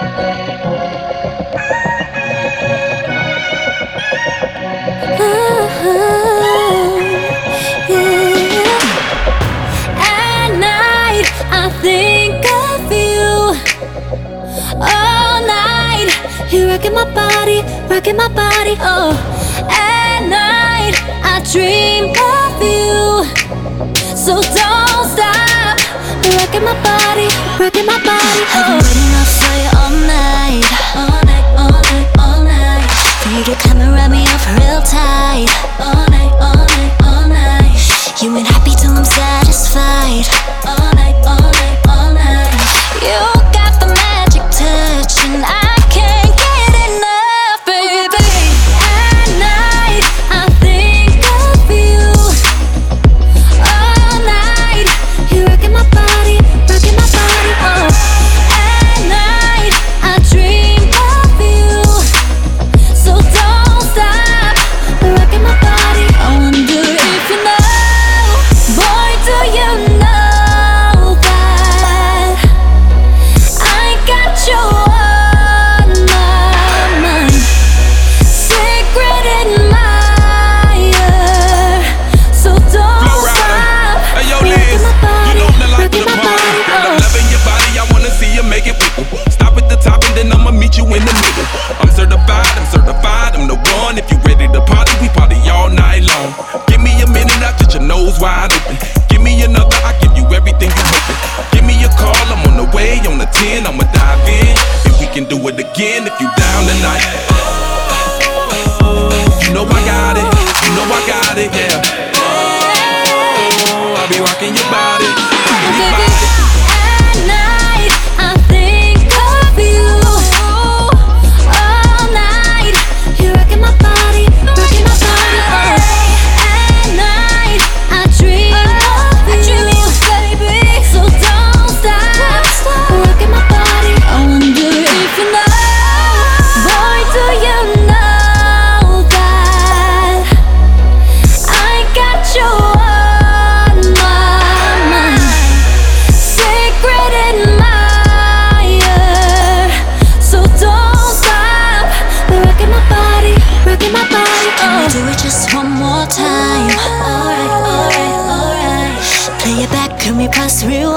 At night, I think of you all night. You're rocking my body, rocking my body. Oh, at night, I dream of you. So don't stop rocking my body, rocking my body. Oh. I've been waiting up for you all night, all night, all night, all night. For you to come and wrap me up real tight, all night, all night, all night. You ain't happy till I'm satisfied, all night, all night, all night. You got the magic touch and I can't get enough, baby. At night, I think of you all night. You rocking my body, rocking my body. Oh, at night, I dream of you. So don't stop rocking my body. I wonder if you know, boy, do you know that I got you on my mind, secret admirer. So don't Flow rider. stop Hey, yo, rocking Liz, my body, you know I'm the life of rocking the my party. body. Girl, I'm Oh. loving your body, I wanna see you make it wiggle. Stop at the top and then I'ma meet you in the middle. I'm certified, I'm the one. If you ready to party, we party all night long. Give me a minute, I'll get your nose wide open. Give me another, I give you everything you're hoping. Give me a call, I'm on the way, on the 10, I'ma dive in. And we can do it again if you down tonight. You know I got it, you know I got it, yeah. I'll be rocking your body, rocking your body. At night, I think of you all night. You're rocking my body, rocking my body. Oh, at night, I dream of you, baby. So don't stop rocking my body. I wonder if you know, boy, do you know that I got you on my mind, secret admirer. So don't stop rocking my body, rocking my body. Oh. Can we do it just one more time? Alright, alright, alright. Play it back, can we press real